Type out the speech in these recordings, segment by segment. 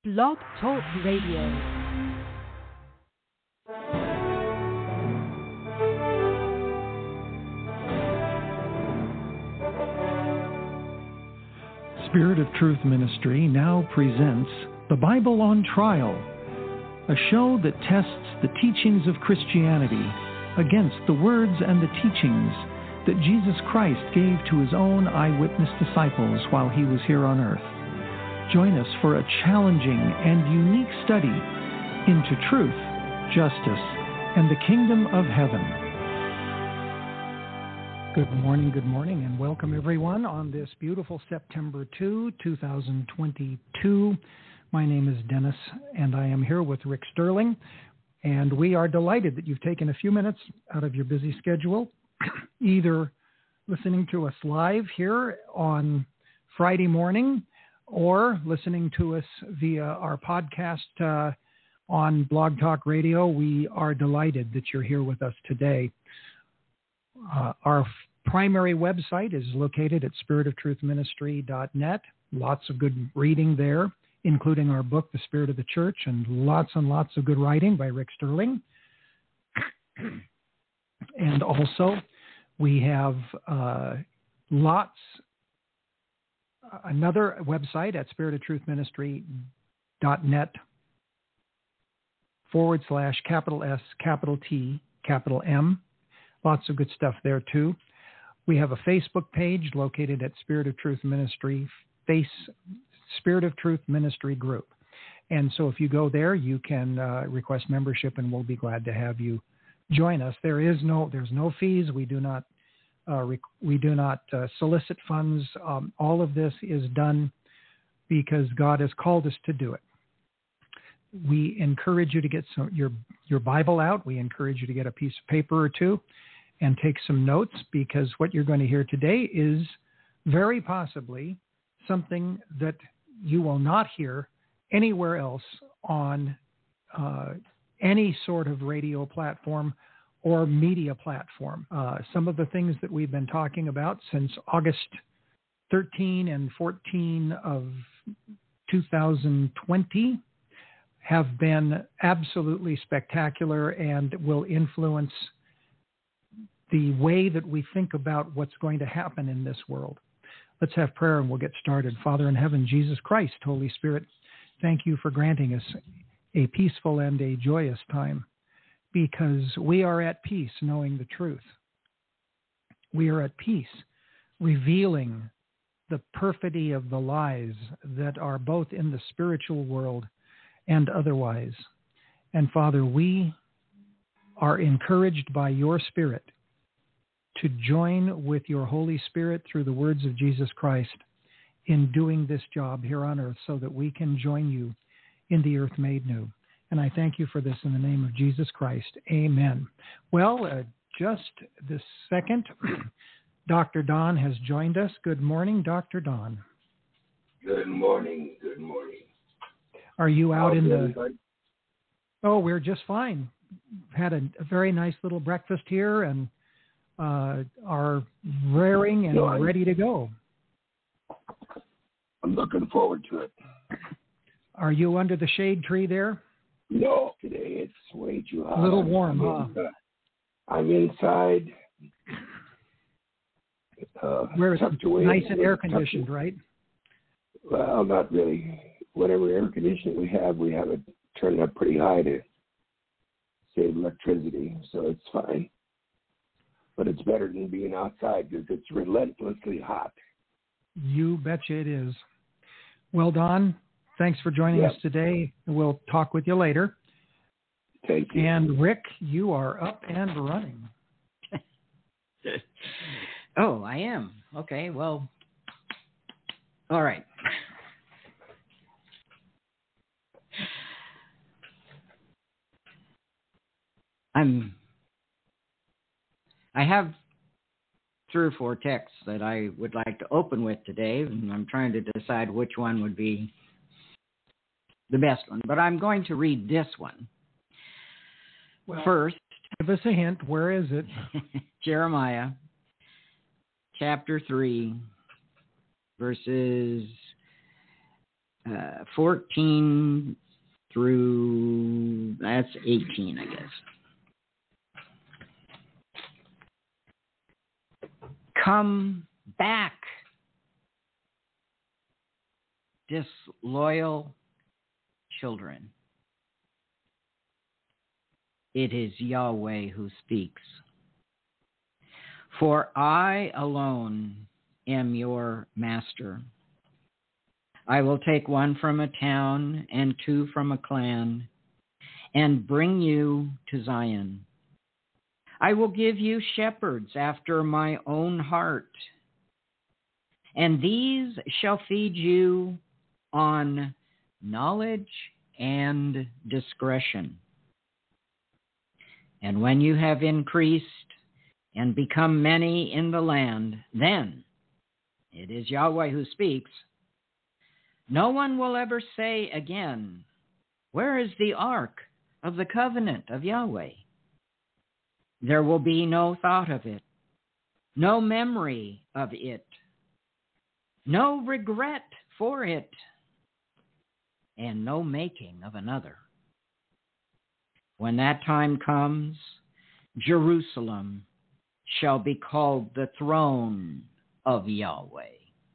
Blog Talk Radio. Spirit of Truth Ministry now presents The Bible on Trial, a show that tests the teachings of Christianity against the words and the teachings that Jesus Christ gave to his own eyewitness disciples while he was here on earth. Join us for a challenging and unique study into truth, justice, and the kingdom of heaven. Good morning, and welcome everyone on this beautiful September 2, 2022. My name is Dennis, and I am here with Rick Sterling, and we are delighted that you've taken a few minutes out of your busy schedule, either listening to us live here on Friday morning or listening to us via our podcast on Blog Talk Radio. We are delighted that you're here with us today. Our primary website is located at spiritoftruthministry.net. Lots of good reading there, including our book, The Spirit of the Church, and lots of good writing by Rick Sterling. And also, we have another website at spiritoftruthministry.net /S_T_M. Lots of good stuff there too. We have a Facebook page located at Spirit of Truth Ministry, Spirit of Truth Ministry Group. And so if you go there, you can request membership, and we'll be glad to have you join us. There's no fees. We do not solicit funds. All of this is done because God has called us to do it. We encourage you to get your Bible out. We encourage you to get a piece of paper or two and take some notes, because what you're going to hear today is very possibly something that you will not hear anywhere else on any sort of radio platform or media platform. Some of the things that we've been talking about since August 13 and 14 of 2020 have been absolutely spectacular and will influence the way that we think about what's going to happen in this world. Let's have prayer and we'll get started. Father in heaven, Jesus Christ, Holy Spirit, thank you for granting us a peaceful and a joyous time, because we are at peace knowing the truth. We are at peace revealing the perfidy of the lies that are both in the spiritual world and otherwise. And Father, we are encouraged by your Spirit to join with your Holy Spirit through the words of Jesus Christ in doing this job here on earth, so that we can join you in the earth made new. And I thank you for this in the name of Jesus Christ. Amen. Well, just this second, Dr. Don has joined us. Good morning, Dr. Don. Good morning. Good morning. Are you out in the... Oh, we're just fine. Had a very nice little breakfast here and are raring and ready to go. I'm looking forward to it. Are you under the shade tree there? No, today it's way too hot. A little warm, huh? I'm inside. Where it's nice and air conditioned, right? Well, not really. Whatever air conditioning we have it turned up pretty high to save electricity, so it's fine. But it's better than being outside because it's relentlessly hot. You betcha it is. Well, Don, thanks for joining us today. We'll talk with you later. Thank you. And Rick, you are up and running. Oh, I am. Okay, well, all right. I have 3 or 4 texts that I would like to open with today, and I'm trying to decide which one would be the best one. But I'm going to read this one. Well, first. Give us a hint. Where is it? Jeremiah, chapter 3, verses 14 through, that's 18, I guess. Come back, disloyal children. It is Yahweh who speaks. For I alone am your master. I will take one from a town and two from a clan and bring you to Zion. I will give you shepherds after my own heart, and these shall feed you on knowledge and discretion. And when you have increased and become many in the land, then it is Yahweh who speaks. No one will ever say again, where is the ark of the covenant of Yahweh? There will be no thought of it, no memory of it, no regret for it, and no making of another. When that time comes, Jerusalem shall be called the throne of Yahweh.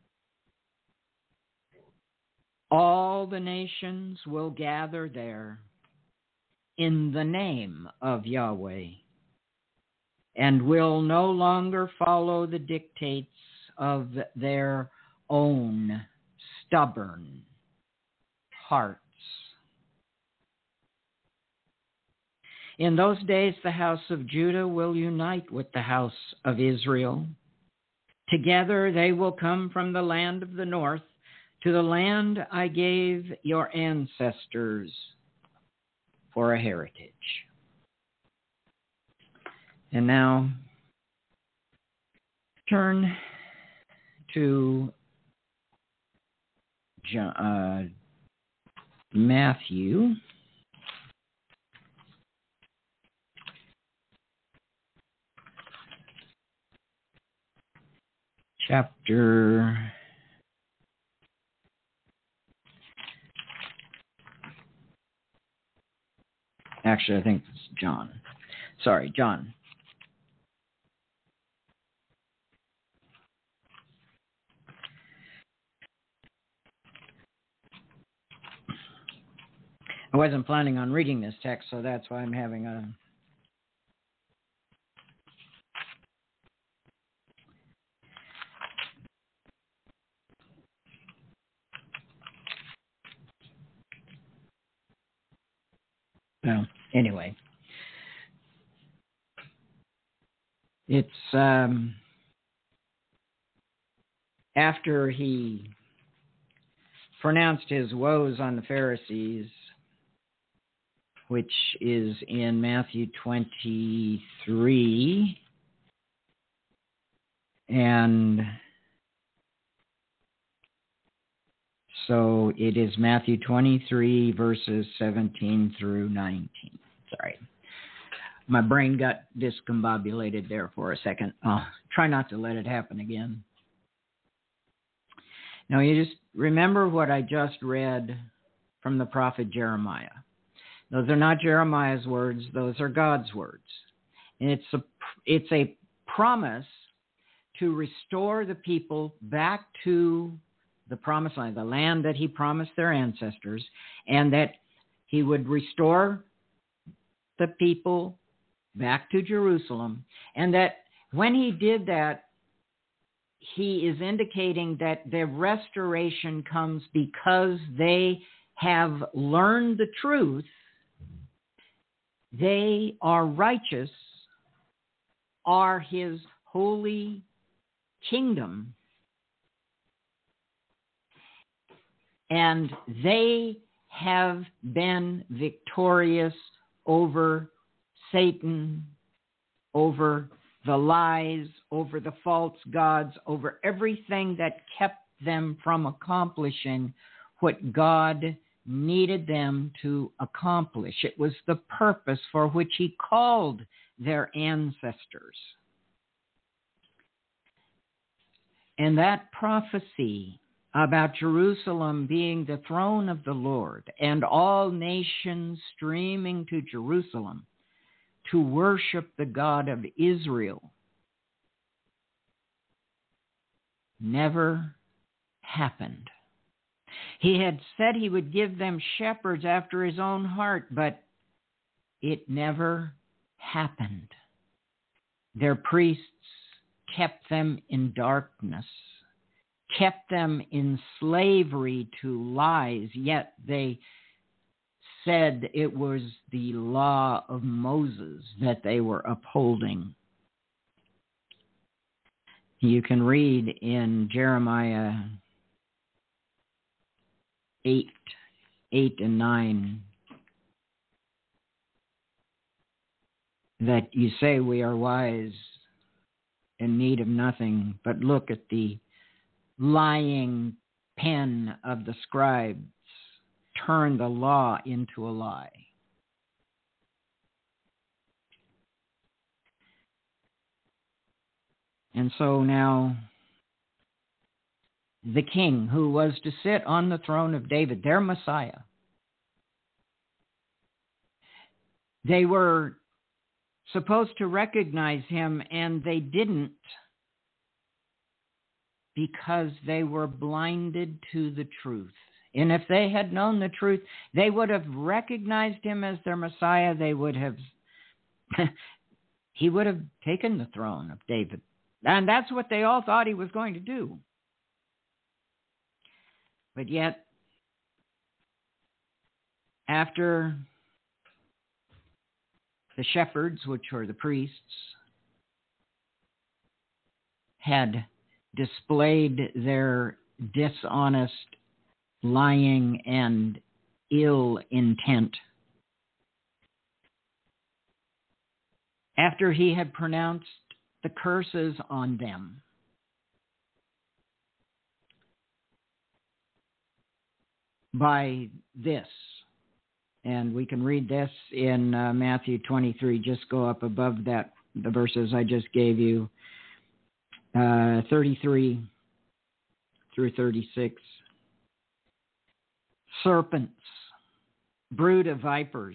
All the nations will gather there in the name of Yahweh, and will no longer follow the dictates of their own stubborn hearts. In those days, the house of Judah will unite with the house of Israel. Together they will come from the land of the north to the land I gave your ancestors for a heritage. And now, turn to Matthew chapter 'Actually, I think it's John. Sorry, John. I wasn't planning on reading this text, so that's why I'm having a... Well, anyway. It's after he pronounced his woes on the Pharisees, which is in Matthew 23, and so it is Matthew 23, verses 17 through 19. Sorry. My brain got discombobulated there for a second. I'll try not to let it happen again. Now, you just remember what I just read from the prophet Jeremiah. Those are not Jeremiah's words. Those are God's words. And it's a promise to restore the people back to the promised land, the land that he promised their ancestors, and that he would restore the people back to Jerusalem, and that when he did that, he is indicating that their restoration comes because they have learned the truth. They are righteous, are his holy kingdom, and they have been victorious over Satan, over the lies, over the false gods, over everything that kept them from accomplishing what God needed them to accomplish. It was the purpose for which he called their ancestors. And that prophecy about Jerusalem being the throne of the Lord and all nations streaming to Jerusalem to worship the God of Israel never happened. He had said he would give them shepherds after his own heart, but it never happened. Their priests kept them in darkness, kept them in slavery to lies, yet they said it was the law of Moses that they were upholding. You can read in Jeremiah 8 and 9 that you say we are wise, in need of nothing, but look at the lying pen of the scribes, turn the law into a lie. And so now the king who was to sit on the throne of David, their Messiah, they were supposed to recognize him, and they didn't because they were blinded to the truth. And if they had known the truth, they would have recognized him as their Messiah. They would have, he would have taken the throne of David. And that's what they all thought he was going to do. But yet, after the shepherds, which were the priests, had displayed their dishonest, lying, and ill intent, after he had pronounced the curses on them, by this, and we can read this in Matthew 23, just go up above that, the verses I just gave you, 33 through 36. Serpents, brood of vipers,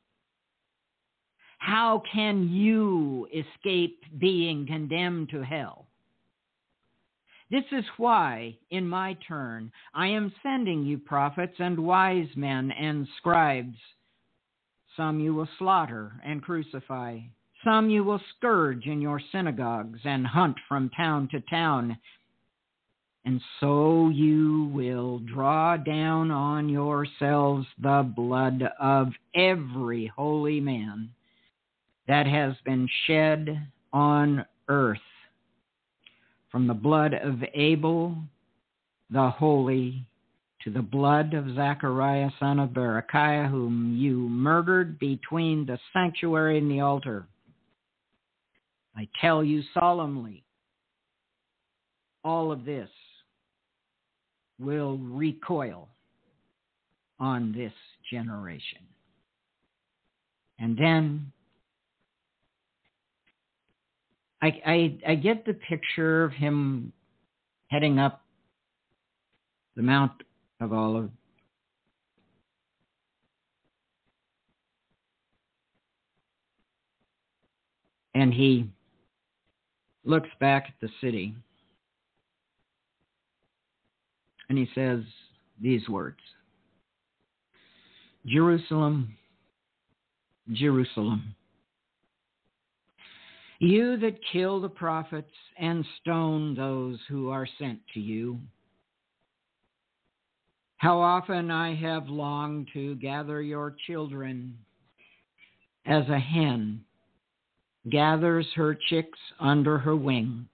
how can you escape being condemned to hell? This is why, in my turn, I am sending you prophets and wise men and scribes. Some you will slaughter and crucify. Some you will scourge in your synagogues and hunt from town to town. And so you will draw down on yourselves the blood of every holy man that has been shed on earth, from the blood of Abel, the holy, to the blood of Zechariah, son of Berechiah, whom you murdered between the sanctuary and the altar. I tell you solemnly, all of this will recoil on this generation. And then I get the picture of him heading up the Mount of Olives, and he looks back at the city and he says these words: Jerusalem, Jerusalem, you that kill the prophets and stone those who are sent to you. How often I have longed to gather your children as a hen gathers her chicks under her wings.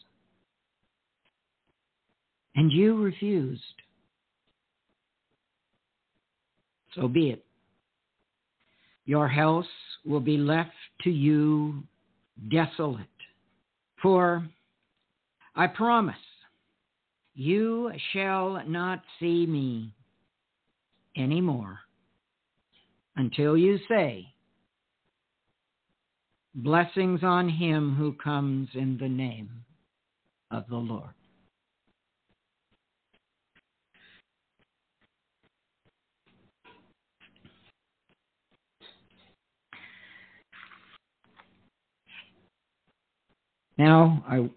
And you refused. So be it. Your house will be left to you desolate. For I promise, you shall not see me anymore until you say, blessings on him who comes in the name of the Lord. Now I'm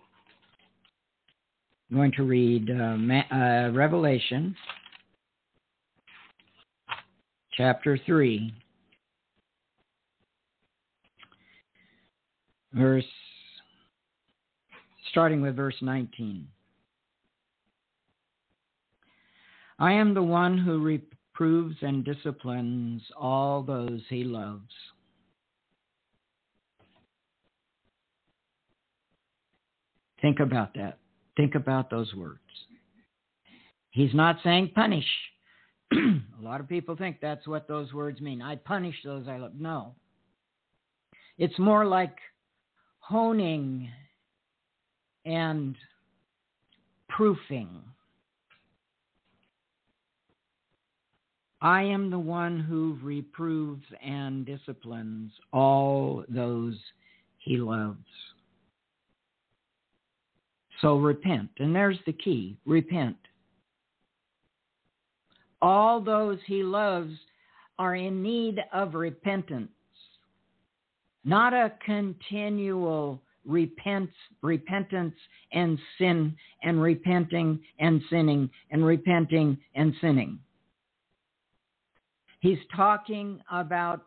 going to read Revelation chapter 3, starting with verse 19. I am the one who reproves and disciplines all those he loves. Think about that. Think about those words. He's not saying punish. A lot of people think that's what those words mean. I punish those I love. No. It's more like honing and proofing. I am the one who reproves and disciplines all those he loves. So repent. And there's the key. Repent. All those he loves are in need of repentance. Not a continual repentance and sin and repenting and sinning and repenting and sinning. He's talking about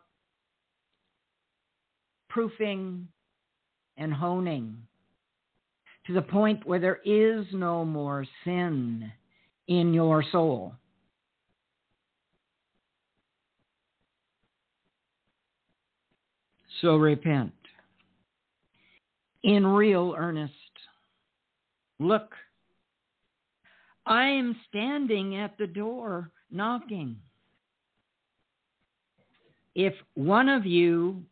proofing and honing to the point where there is no more sin in your soul. So repent. In real earnest. Look, I am standing at the door knocking. If one of you,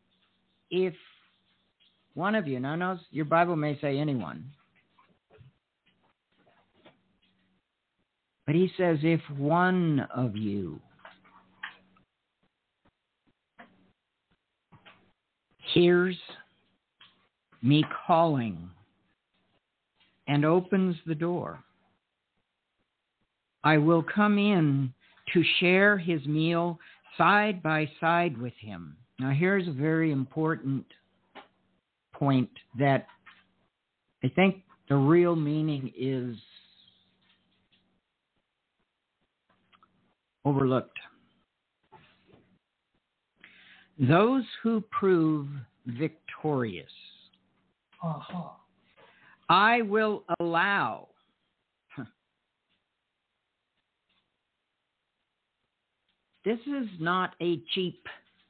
now your Bible may say anyone, but he says if one of you hears me calling and opens the door, I will come in to share his meal side by side with him. Now here's a very important point that I think the real meaning is overlooked. Those who prove victorious, I will allow this is not a cheap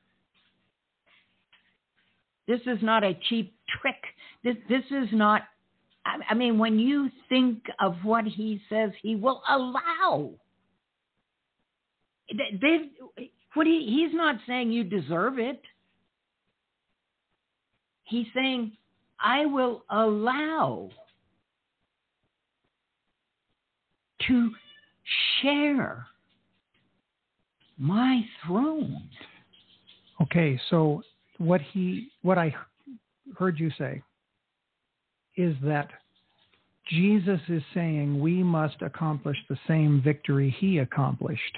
trick. This is not, I mean, when you think of what he says he will allow, he's not saying you deserve it. He's saying, I will allow to share my throne. Okay, so what I heard you say is that Jesus is saying we must accomplish the same victory he accomplished.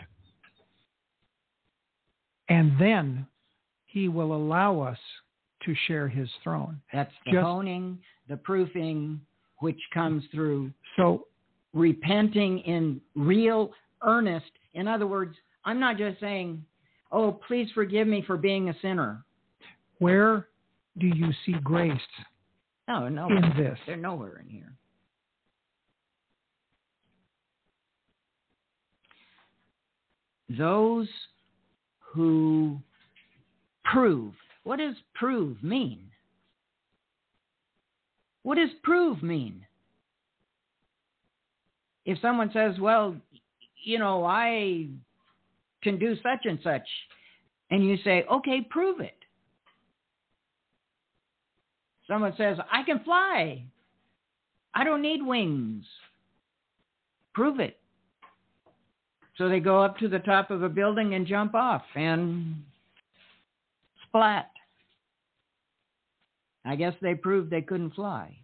And then he will allow us to share his throne. That's the honing, the proofing, which comes through so repenting in real earnest. In other words, I'm not just saying, oh, please forgive me for being a sinner. Where do you see grace in this? They're nowhere in here. Those who prove. What does prove mean? What does prove mean? If someone says, well, I can do such and such, and you say, okay, prove it. Someone says, I can fly. I don't need wings. Prove it. So they go up to the top of a building and jump off and splat. I guess they proved they couldn't fly.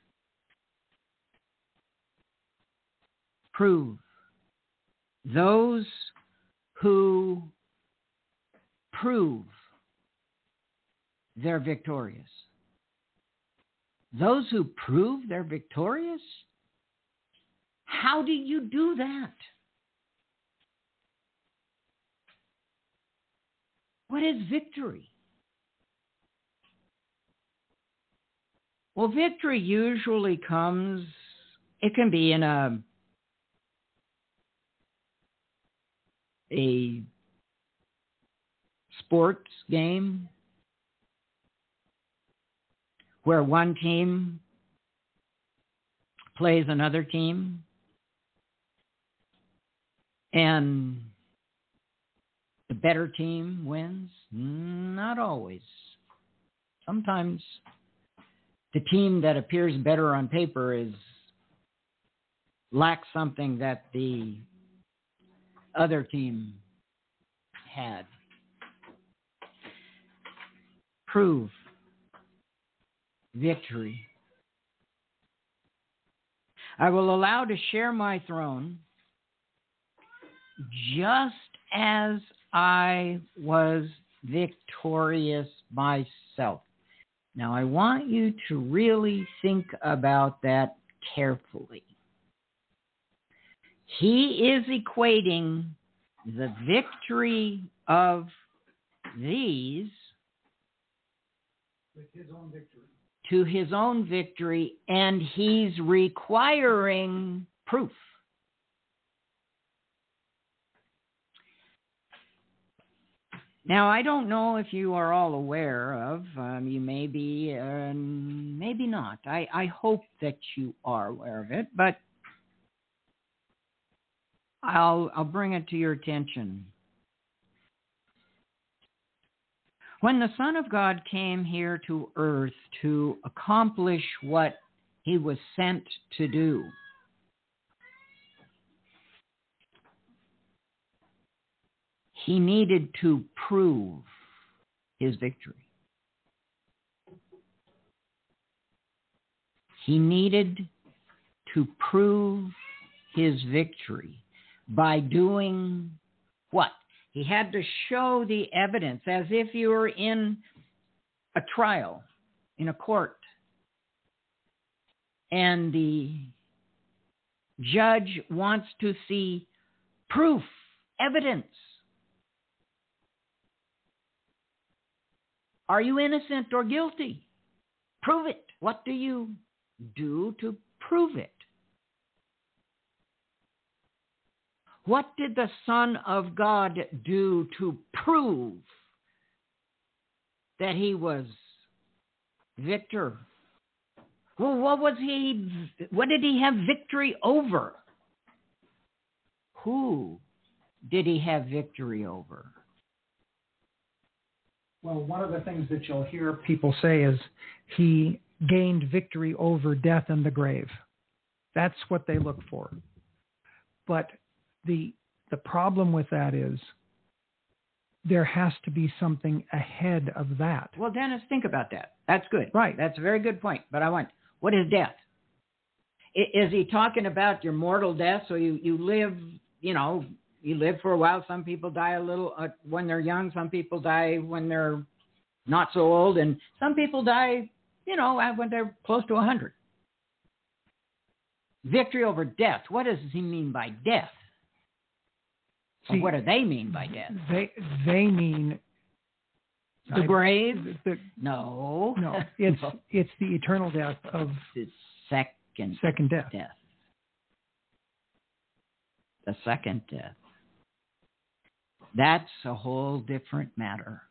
Prove. Those who prove they're victorious. Those who prove they're victorious? How do you do that? What is victory? Well, victory usually comes, it can be in a sports game where one team plays another team and the better team wins. Not always. Sometimes the team that appears better on paper lacks something that the other team had. Prove victory. I will allow to share my throne just as I was victorious myself. Now, I want you to really think about that carefully. He is equating the victory of these with his own victory. To his own victory, and he's requiring proof. Now, I don't know if you are all aware of, you may be, maybe not. I hope that you are aware of it, but I'll bring it to your attention. When the Son of God came here to earth to accomplish what he was sent to do, he needed to prove his victory. He needed to prove his victory by doing what? He had to show the evidence as if you were in a trial, in a court, and the judge wants to see proof, evidence. Are you innocent or guilty? Prove it. What do you do to prove it? What did the Son of God do to prove that he was victor? Well, what did he have victory over? Who did he have victory over? Well, one of the things that you'll hear people say is he gained victory over death and the grave. That's what they look for. But the problem with that is there has to be something ahead of that. Well, Dennis, think about that. That's good. Right. That's a very good point. But what is death? Is he talking about your mortal death? So you live, you live for a while. Some people die a little when they're young. Some people die when they're not so old. And some people die, when they're close to 100. Victory over death. What does he mean by death? See, what do they mean by death? They mean the grave? No, no. It's the eternal death of the second death. The second death. That's a whole different matter.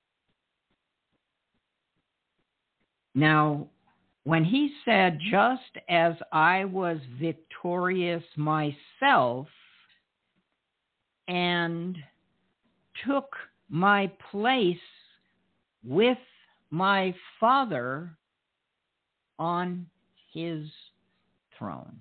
Now, when he said, just as I was victorious myself and took my place with my Father on his throne.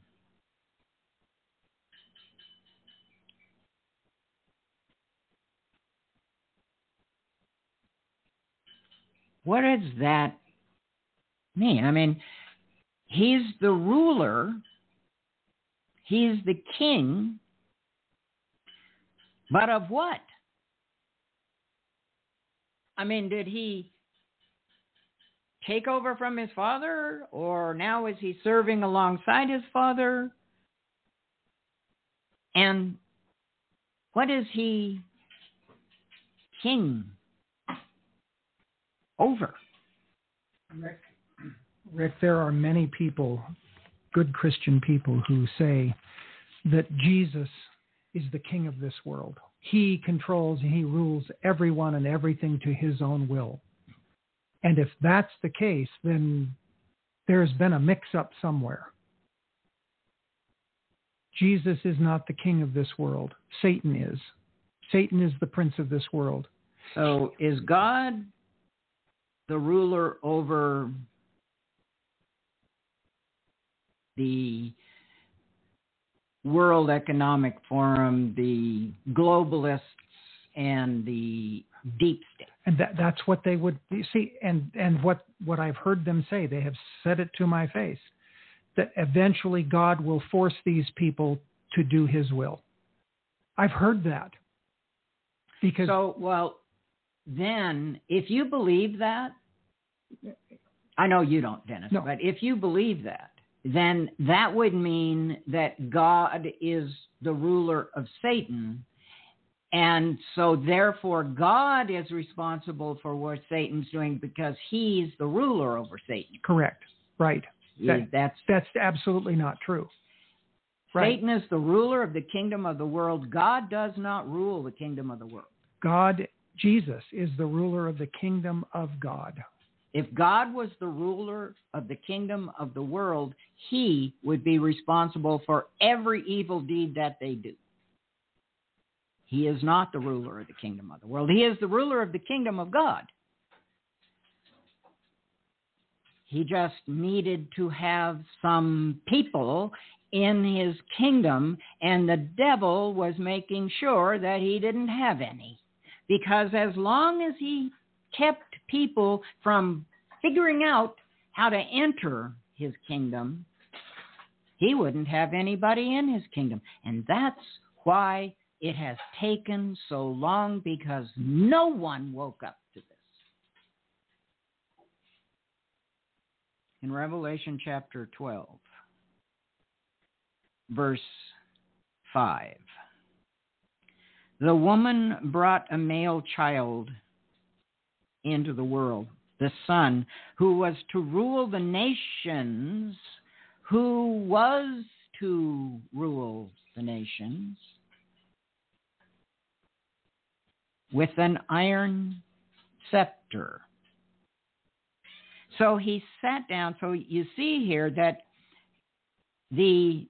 What does that mean? I mean, he's the ruler, he's the king, but of what? I mean, did he take over from his father, or now is he serving alongside his father? And what is he king over? Rick, there are many people, good Christian people, who say that Jesus is the king of this world. He controls and he rules everyone and everything to his own will. And if that's the case, then there's been a mix-up somewhere. Jesus is not the king of this world. Satan is. Satan is the prince of this world. So is God the ruler over the World Economic Forum, the globalists, and the deep state? And that's what they would see. And what I've heard them say, they have said it to my face, that eventually God will force these people to do his will. I've heard that. Because then if you believe that, I know you don't, Dennis, no. But if you believe that, then that would mean that God is the ruler of Satan. And so therefore God is responsible for what Satan's doing because he's the ruler over Satan. Correct. Right. That's absolutely not true. Right. Satan is the ruler of the kingdom of the world. God does not rule the kingdom of the world. Jesus is the ruler of the kingdom of God. If God was the ruler of the kingdom of the world, he would be responsible for every evil deed that they do. He is not the ruler of the kingdom of the world. He is the ruler of the kingdom of God. He just needed to have some people in his kingdom, and the devil was making sure that he didn't have any. Because as long as he kept people from figuring out how to enter his kingdom, he wouldn't have anybody in his kingdom. And that's why it has taken so long, because no one woke up to this. In Revelation chapter 12, verse 5, the woman brought a male child into the world, the Son, who was to rule the nations, who was to rule the nations with an iron scepter. So he sat down. So you see here that the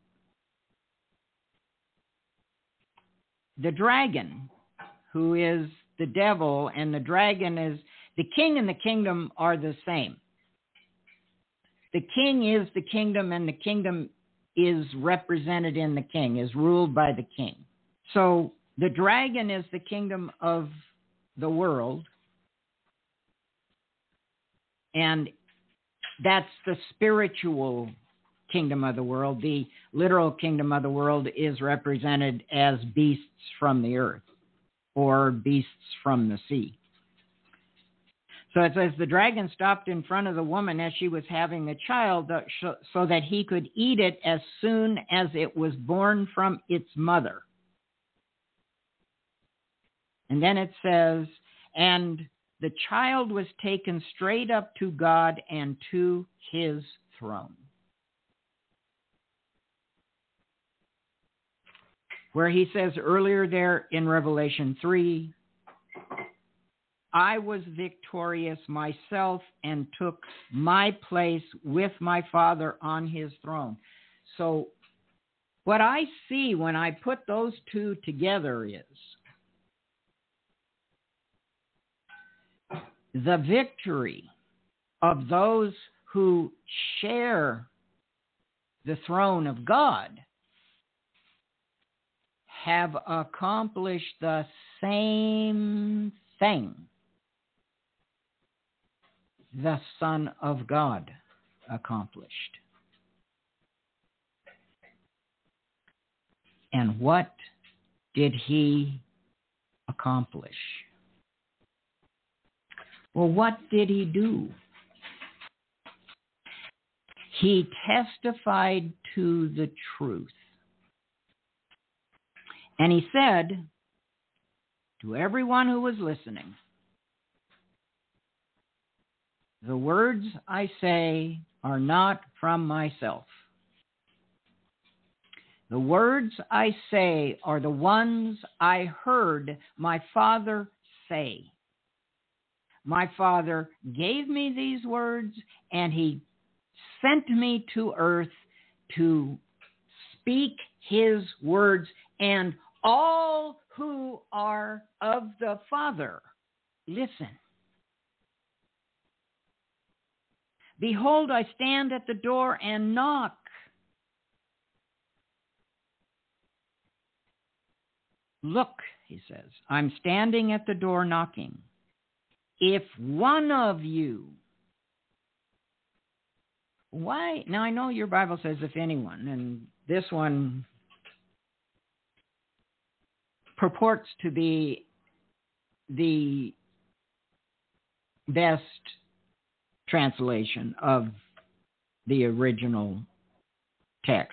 dragon, who is the devil, and the dragon is the king and the kingdom are the same. The king is the kingdom, and the kingdom is represented in the king, is ruled by the king. So the dragon is the kingdom of the world, and that's the spiritual kingdom of the world. The literal kingdom of the world is represented as beasts from the earth or beasts from the sea. So it says, the dragon stopped in front of the woman as she was having a child so that he could eat it as soon as it was born from its mother. And then it says, and the child was taken straight up to God and to his throne. Where he says earlier there in Revelation 3, I was victorious myself and took my place with my Father on his throne. So what I see when I put those two together is the victory of those who share the throne of God have accomplished the same thing the Son of God accomplished. And what did he accomplish? Well, what did he do? He testified to the truth. And he said to everyone who was listening, the words I say are not from myself. The words I say are the ones I heard my Father say. My Father gave me these words, and he sent me to earth to speak his words, and all who are of the Father listen. Behold, I stand at the door and knock. Look, he says, I'm standing at the door knocking. If one of you, why? Now I know your Bible says if anyone, and this one purports to be the best translation of the original text.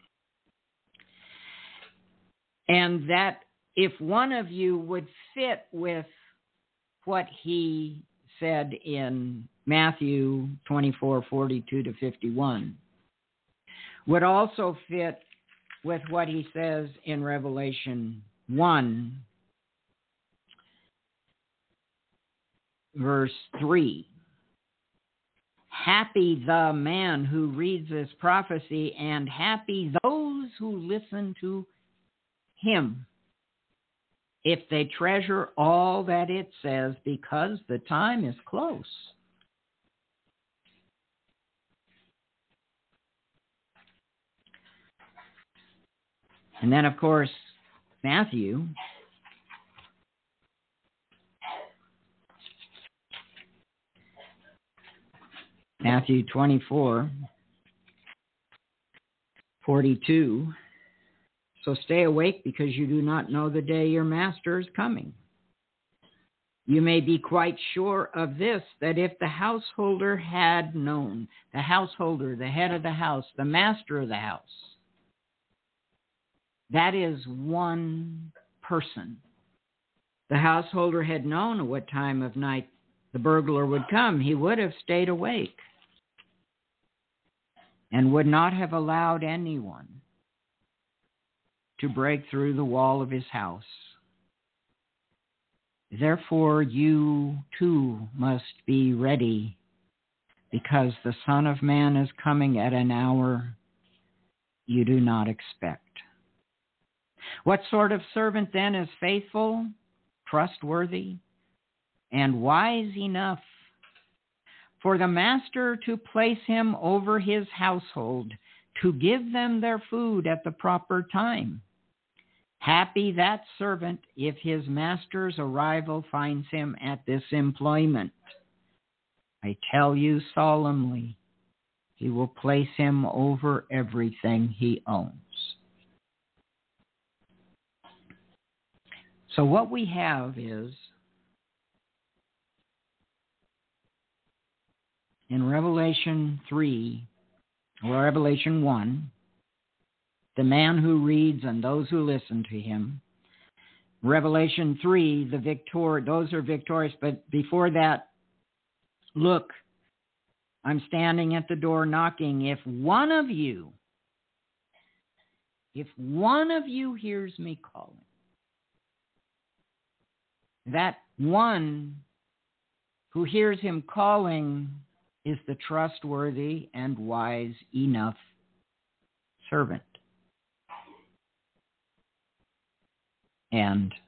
And that if one of you would fit with what he said in Matthew 24:42-51, would also fit with what he says in Revelation 1, verse 3. Happy the man who reads this prophecy, and happy those who listen to him, if they treasure all that it says, because the time is close. And then, of course, Matthew Matthew 24:42. So stay awake, because you do not know the day your master is coming. You may be quite sure of this, that if the householder had known, the householder, the head of the house, the master of the house, that is one person. The householder had known at what time of night the burglar would come, he would have stayed awake and would not have allowed anyone to break through the wall of his house. Therefore, you too must be ready, because the Son of Man is coming at an hour you do not expect. What sort of servant then is faithful, trustworthy, and wise enough for the master to place him over his household, to give them their food at the proper time? Happy that servant if his master's arrival finds him at this employment. I tell you solemnly, he will place him over everything he owns. So what we have is, in Revelation 3, or Revelation 1, the man who reads and those who listen to him. Revelation 3, those are victorious, but before that, look, I'm standing at the door knocking. If one of you hears me calling, that one who hears him calling is the trustworthy and wise enough servant. And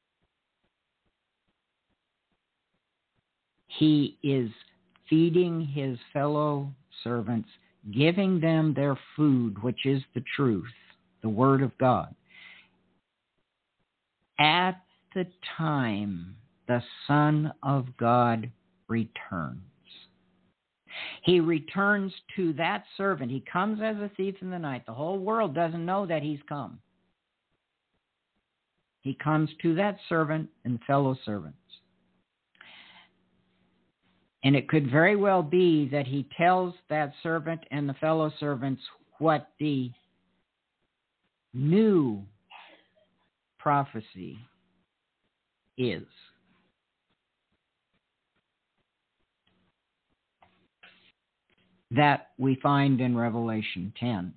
he is feeding his fellow servants, giving them their food, which is the truth, the Word of God, at the time the Son of God returns. He returns to that servant. He comes as a thief in the night. The whole world doesn't know that he's come. He comes to that servant and fellow servants. And it could very well be that he tells that servant and the fellow servants what the new prophecy is. That we find in Revelation 10.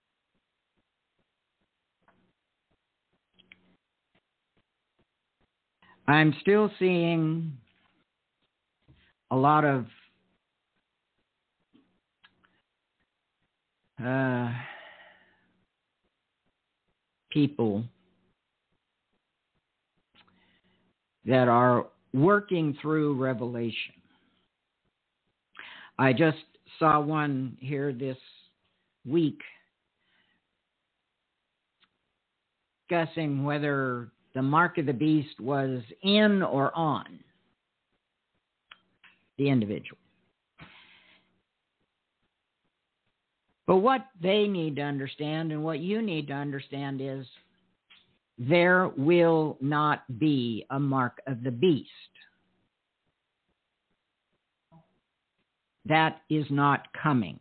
I'm still seeing a lot of people that are working through Revelation. I just saw one here this week discussing whether the mark of the beast was in or on the individual. But what they need to understand and what you need to understand is there will not be a mark of the beast. That is not coming.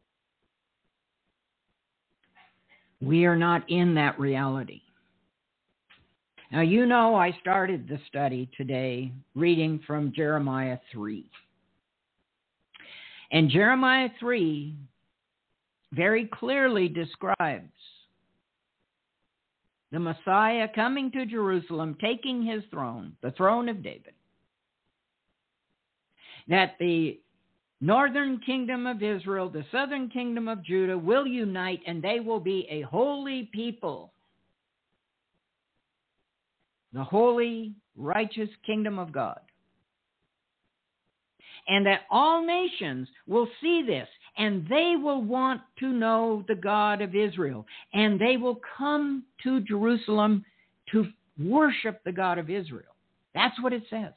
We are not in that reality. Now, you know, I started the study today reading from Jeremiah 3. And Jeremiah 3 very clearly describes the Messiah coming to Jerusalem, taking his throne, the throne of David. That the northern kingdom of Israel, the southern kingdom of Judah will unite, and they will be a holy people. The holy, righteous kingdom of God. And that all nations will see this, and they will want to know the God of Israel. And they will come to Jerusalem to worship the God of Israel. That's what it says.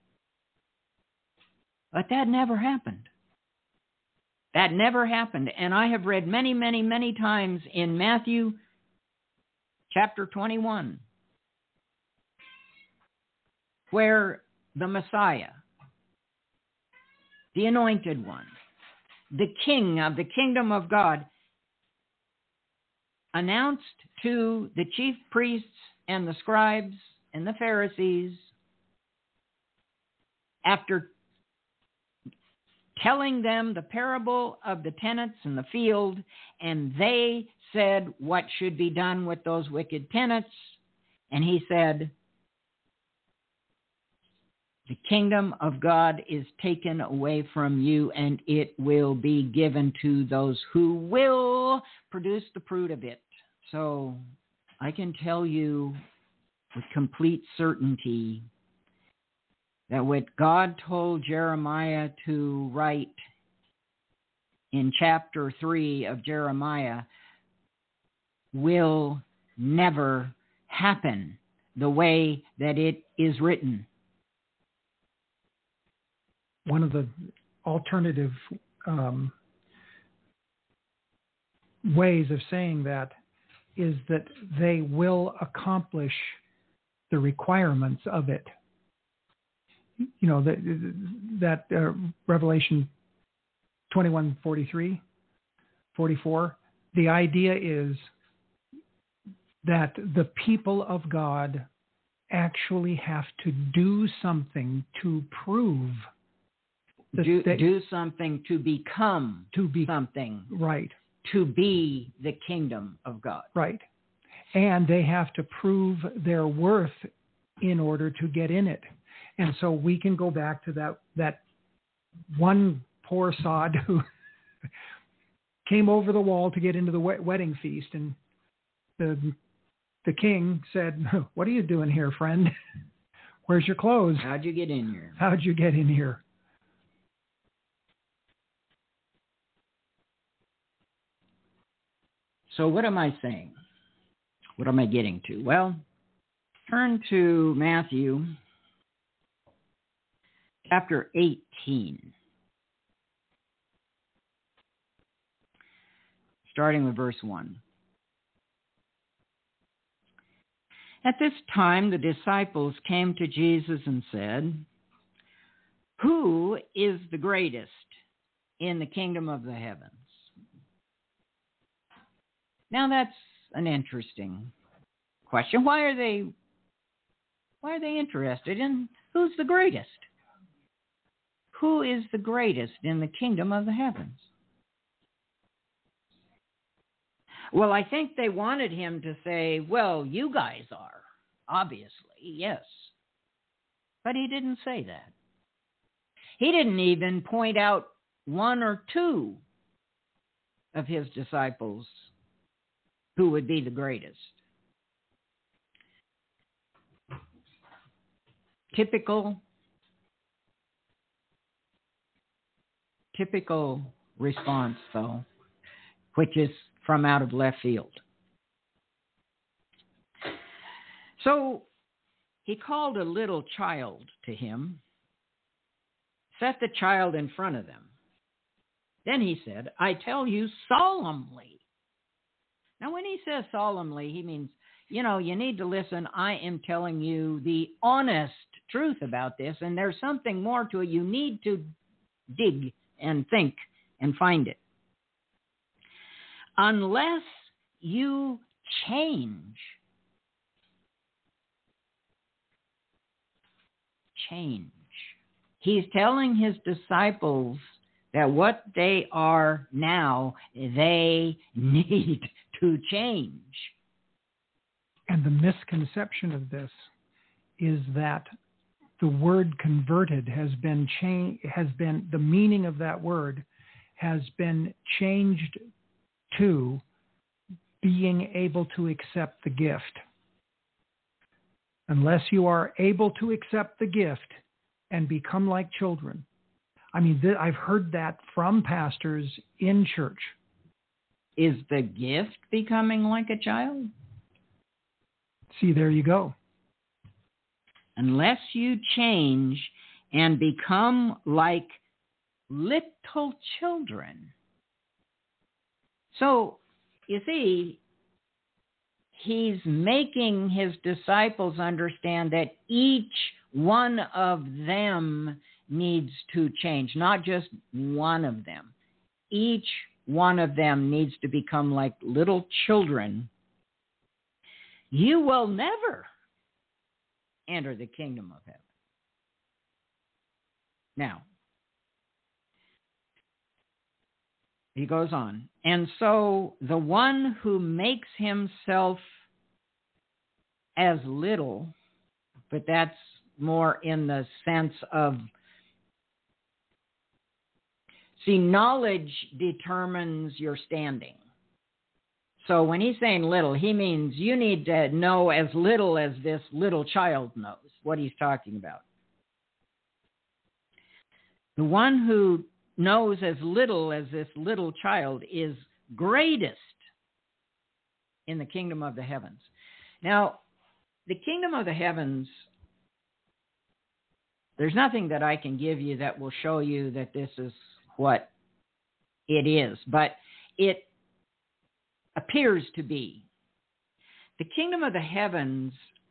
But that never happened. That never happened. And I have read many, many, many times in Matthew chapter 21, where the Messiah, the anointed one, the king of the kingdom of God, announced to the chief priests and the scribes and the Pharisees, after telling them the parable of the tenants in the field, and they said what should be done with those wicked tenants, and he said, the kingdom of God is taken away from you, and it will be given to those who will produce the fruit of it. So I can tell you with complete certainty that what God told Jeremiah to write in chapter 3 of Jeremiah will never happen the way that it is written. One of the alternative ways of saying that is that they will accomplish the requirements of it. You know, that Revelation 21:43, 44, the idea is that the people of God actually have to do something to prove do something to become something. Right. To be the kingdom of God. Right. And they have to prove their worth in order to get in it. And so we can go back to that one poor sod who came over the wall to get into the wedding feast. And the king said, "What are you doing here, friend? Where's your clothes? How'd you get in here? How'd you get in here?" So what am I saying? What am I getting to? Well, turn to Matthew chapter 18, starting with verse 1. At this time, the disciples came to Jesus and said, Who is the greatest in the kingdom of the heavens? Now that's an interesting question. Why are they interested in who's the greatest? Who is the greatest in the kingdom of the heavens? Well, I think they wanted him to say, well, you guys are, obviously, yes. But he didn't say that. He didn't even point out one or two of his disciples who would be the greatest. Typical response, though, which is from out of left field. So he called a little child to him, set the child in front of them. Then he said, I tell you solemnly. Now, when he says solemnly, he means, you need to listen. I am telling you the honest truth about this, and there's something more to it. You need to dig and think and find it. Unless you change. He's telling his disciples that what they are now, they need to change. And the misconception of this is that the word converted has been the meaning of that word has been changed to being able to accept the gift. Unless you are able to accept the gift and become like children. I mean, I've heard that from pastors in church. Is the gift becoming like a child? See, there you go. Unless you change and become like little children. So, you see, he's making his disciples understand that each one of them needs to change, not just one of them. Each one of them needs to become like little children. You will never enter the kingdom of heaven. Now, he goes on, and so the one who makes himself as little, but that's more in the sense of, see, knowledge determines your standing. So when he's saying little, he means you need to know as little as this little child knows what he's talking about. The one who knows as little as this little child is greatest in the kingdom of the heavens. Now, the kingdom of the heavens, there's nothing that I can give you that will show you that this is what it is, but it appears to be. The kingdom of the heavens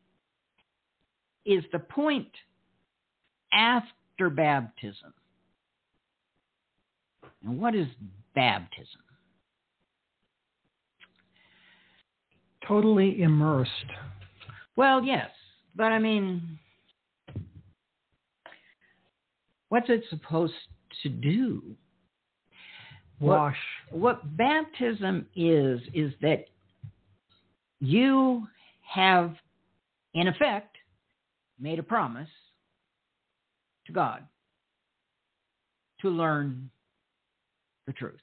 is the point after baptism. And what is baptism? Totally immersed. Well, yes, but I mean, what's it supposed to do? Wash. What baptism is that you have, in effect, made a promise to God to learn the truth.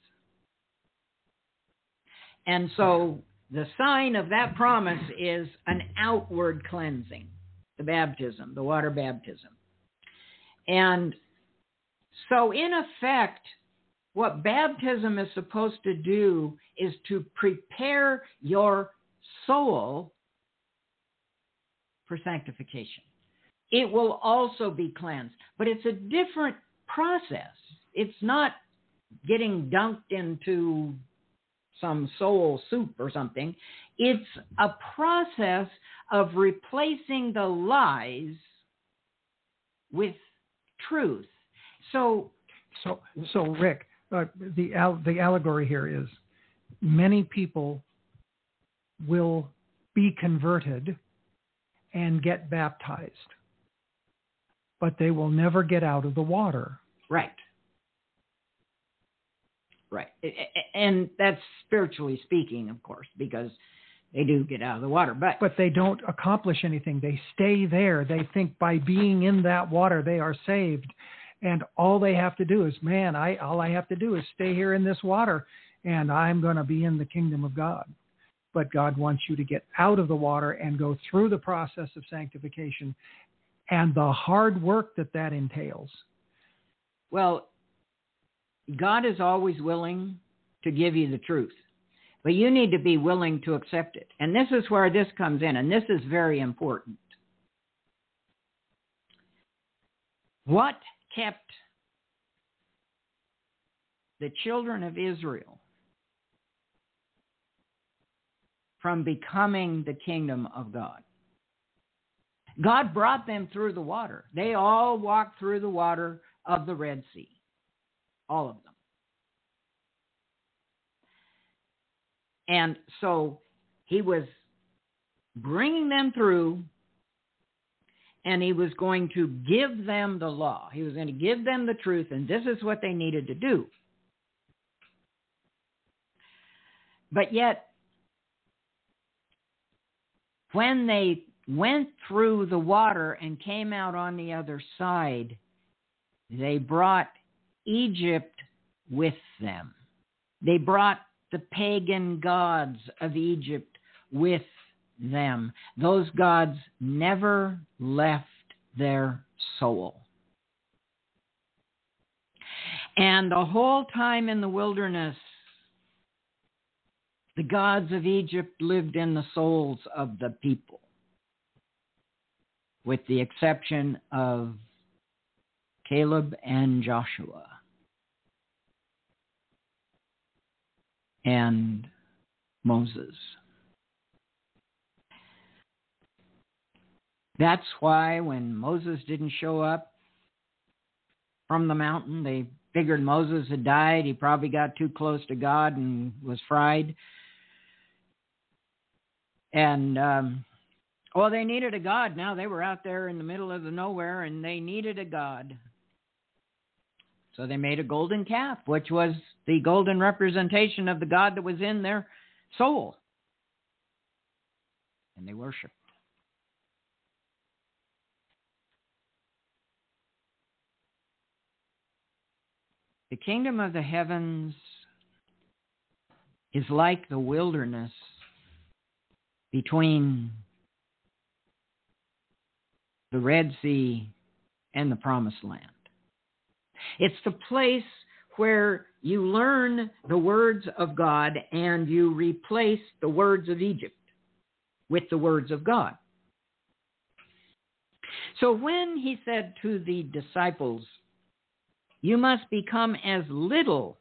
And so the sign of that promise is an outward cleansing, the baptism, the water baptism. And so in effect, what baptism is supposed to do is to prepare your soul for sanctification. It will also be cleansed, but it's a different process. It's not getting dunked into some soul soup or something. It's a process of replacing the lies with truth. So Rick, the allegory here is many people will be converted and get baptized, but they will never get out of the water. Right. And that's spiritually speaking, of course, because they do get out of the water. But they don't accomplish anything. They stay there. They think by being in that water, they are saved. And all they have to do is, all I have to do is stay here in this water, and I'm going to be in the kingdom of God. But God wants you to get out of the water and go through the process of sanctification and the hard work that entails. Well, God is always willing to give you the truth, but you need to be willing to accept it. And this is where this comes in, and this is very important. What kept the children of Israel from becoming the kingdom of God? God brought them through the water. They all walked through the water of the Red Sea. All of them. And so he was bringing them through, and he was going to give them the law. He was going to give them the truth, and this is what they needed to do. But yet, when they went through the water and came out on the other side, they brought Egypt with them. They brought the pagan gods of Egypt with them. Those gods never left their soul. And the whole time in the wilderness, the gods of Egypt lived in the souls of the people, with the exception of Caleb and Joshua and Moses. That's why when Moses didn't show up from the mountain, they figured Moses had died. He probably got too close to God and was fried. And, they needed a God. Now they were out there in the middle of the nowhere, and they needed a God. So they made a golden calf, which was the golden representation of the God that was in their soul. And they worshiped. The kingdom of the heavens is like the wilderness between the Red Sea and the Promised Land. It's the place where you learn the words of God and you replace the words of Egypt with the words of God. So when he said to the disciples, you must become as little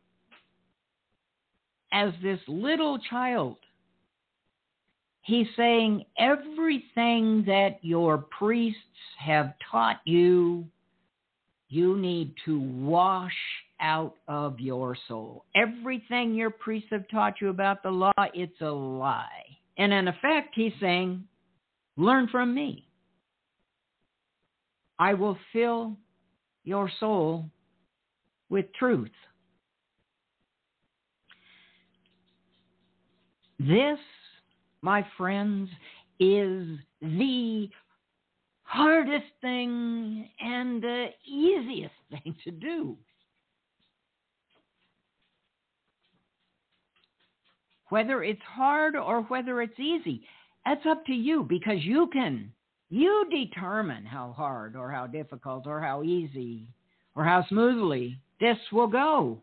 as this little child, he's saying everything that your priests have taught you, you need to wash out of your soul. Everything your priests have taught you about the law, it's a lie. And in effect, he's saying, learn from me. I will fill your soul with truth. This, my friends, is the hardest thing and the easiest thing to do. Whether it's hard or whether it's easy, that's up to you, because you determine how hard or how difficult or how easy or how smoothly this will go.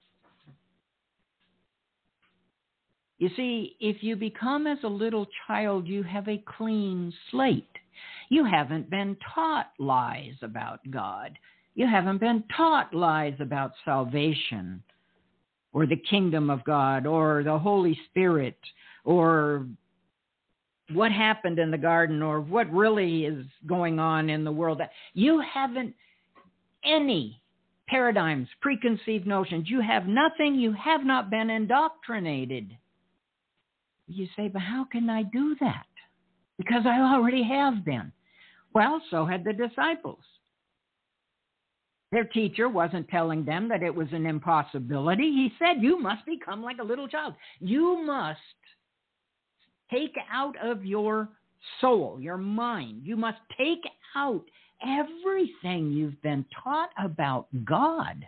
You see, if you become as a little child, you have a clean slate. You haven't been taught lies about God. You haven't been taught lies about salvation or the kingdom of God or the Holy Spirit or what happened in the garden or what really is going on in the world. You haven't any paradigms, preconceived notions. You have nothing. You have not been indoctrinated. You say, but how can I do that? Because I already have been. Well, so had the disciples. Their teacher wasn't telling them that it was an impossibility. He said, you must become like a little child. You must take out of your soul, your mind, you must take out everything you've been taught about God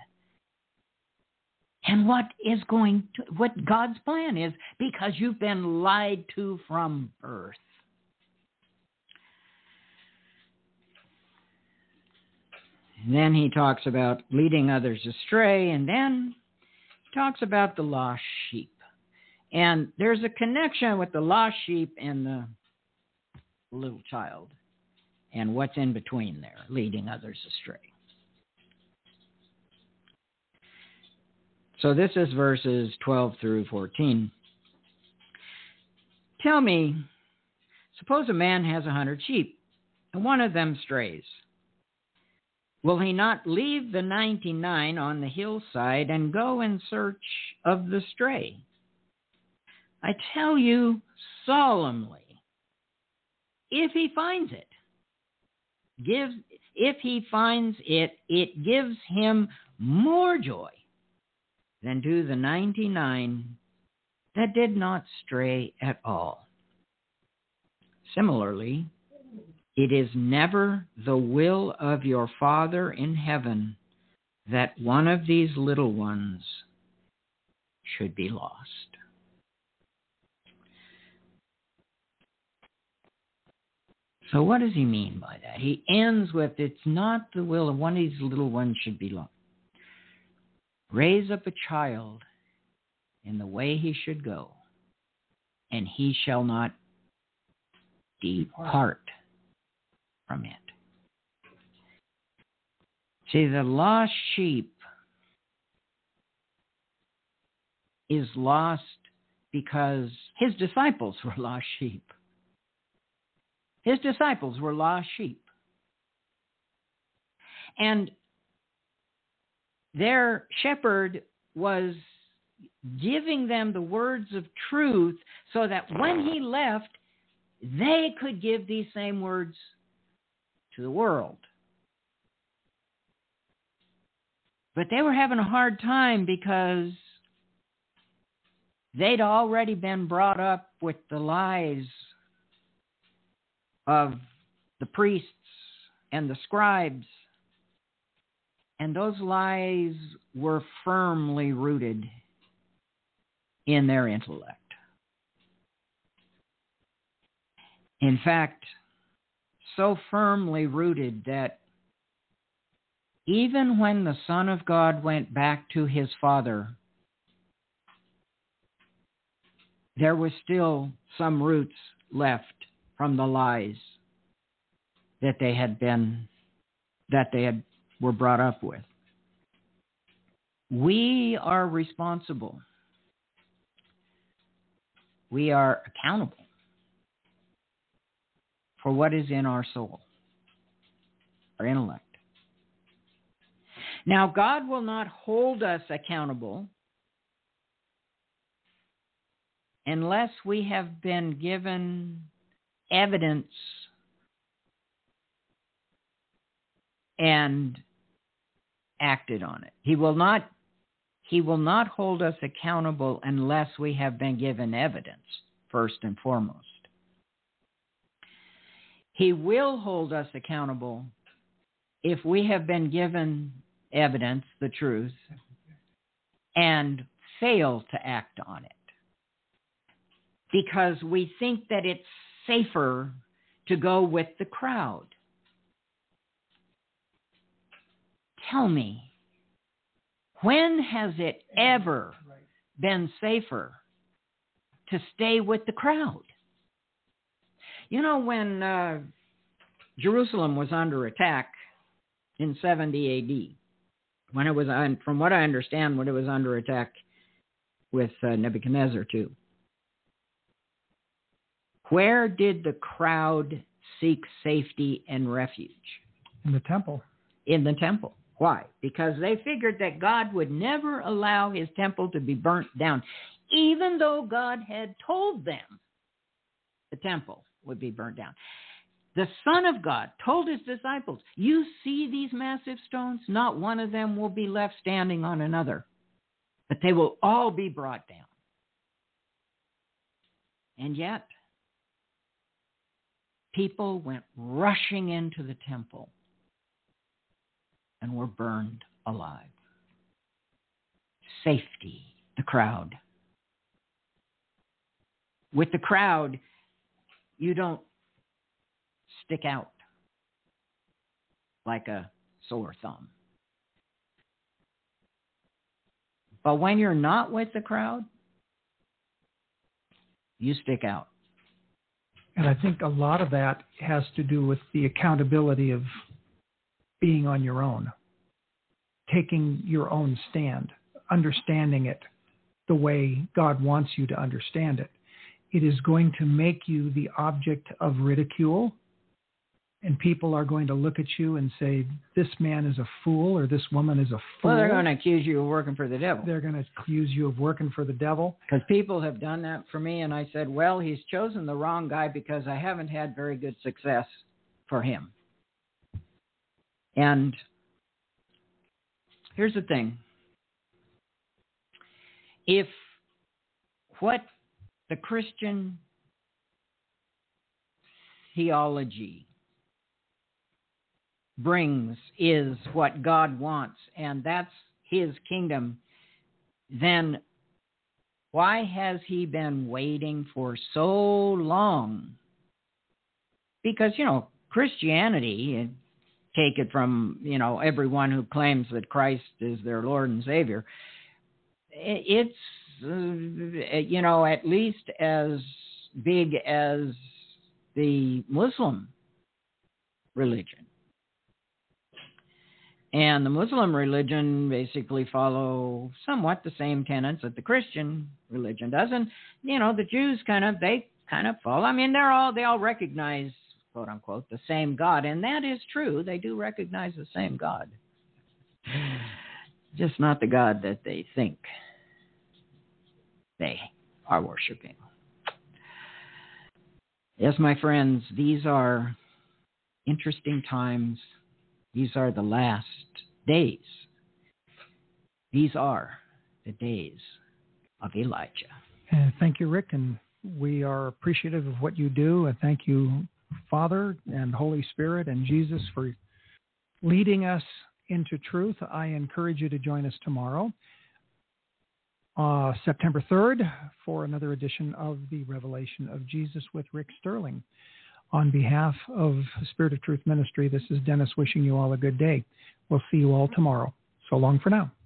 and what God's plan is, because you've been lied to from birth. And then he talks about leading others astray, and then he talks about the lost sheep. And there's a connection with the lost sheep and the little child and what's in between there, leading others astray. So this is verses 12 through 14. Tell me, suppose a man has 100 sheep, and one of them strays. Will he not leave the 99 on the hillside and go in search of the stray? I tell you solemnly, if he finds it, it gives him more joy than do the 99 that did not stray at all. Similarly, it is never the will of your Father in heaven that one of these little ones should be lost. So what does he mean by that? He ends with, it's not the will of one of these little ones should be lost. Raise up a child in the way he should go, and he shall not depart from it. See, the lost sheep is lost because his disciples were lost sheep. His disciples were lost sheep. And their shepherd was giving them the words of truth so that when he left, they could give these same words to the world. But they were having a hard time because they'd already been brought up with the lies of the priests and the scribes. And those lies were firmly rooted in their intellect. In fact, so firmly rooted that even when the Son of God went back to his Father, there was still some roots left from the lies that they were brought up with. We are responsible. We are accountable for what is in our soul, our intellect. Now, God will not hold us accountable unless we have been given evidence and acted on it. He will not hold us accountable unless we have been given evidence, first and foremost. He will hold us accountable if we have been given evidence, the truth, and fail to act on it. Because we think that it's safer to go with the crowd. Tell me, when has it ever been safer to stay with the crowd? You know, when Jerusalem was under attack in 70 A.D., when it was, from what I understand, when it was under attack with Nebuchadnezzar too, where did the crowd seek safety and refuge? In the temple. In the temple. Why? Because they figured that God would never allow his temple to be burnt down, even though God had told them the temple would be burnt down. The Son of God told his disciples, you see these massive stones? Not one of them will be left standing on another, but they will all be brought down. And yet, people went rushing into the temple and were burned alive. Safety, the crowd. With the crowd, you don't stick out like a sore thumb. But when you're not with the crowd, you stick out. And I think a lot of that has to do with the accountability of being on your own, taking your own stand, understanding it the way God wants you to understand it. It is going to make you the object of ridicule, and people are going to look at you and say, this man is a fool or this woman is a fool. Well, they're going to accuse you of working for the devil. They're going to accuse you of working for the devil. Because people have done that for me, and I said, well, he's chosen the wrong guy because I haven't had very good success for him. And here's the thing. If what the Christian theology brings is what God wants, and that's his kingdom, then why has he been waiting for so long? Because, Christianity, take it from, everyone who claims that Christ is their Lord and Savior, it's, at least as big as the Muslim religion. And the Muslim religion basically follow somewhat the same tenets that the Christian religion does. And, the Jews kind of follow. I mean, they all recognize, quote unquote, the same God. And that is true. They do recognize the same God. Just not the God that they think they are worshiping. Yes, my friends, these are interesting times. These are the last days. These are the days of Elijah. Thank you, Rick, and we are appreciative of what you do. And thank you, Father and Holy Spirit and Jesus, for leading us into truth. I encourage you to join us tomorrow, September 3rd, for another edition of the Revelation of Jesus with Rick Sterling. On behalf of Spirit of Truth Ministry, this is Dennis wishing you all a good day. We'll see you all tomorrow. So long for now.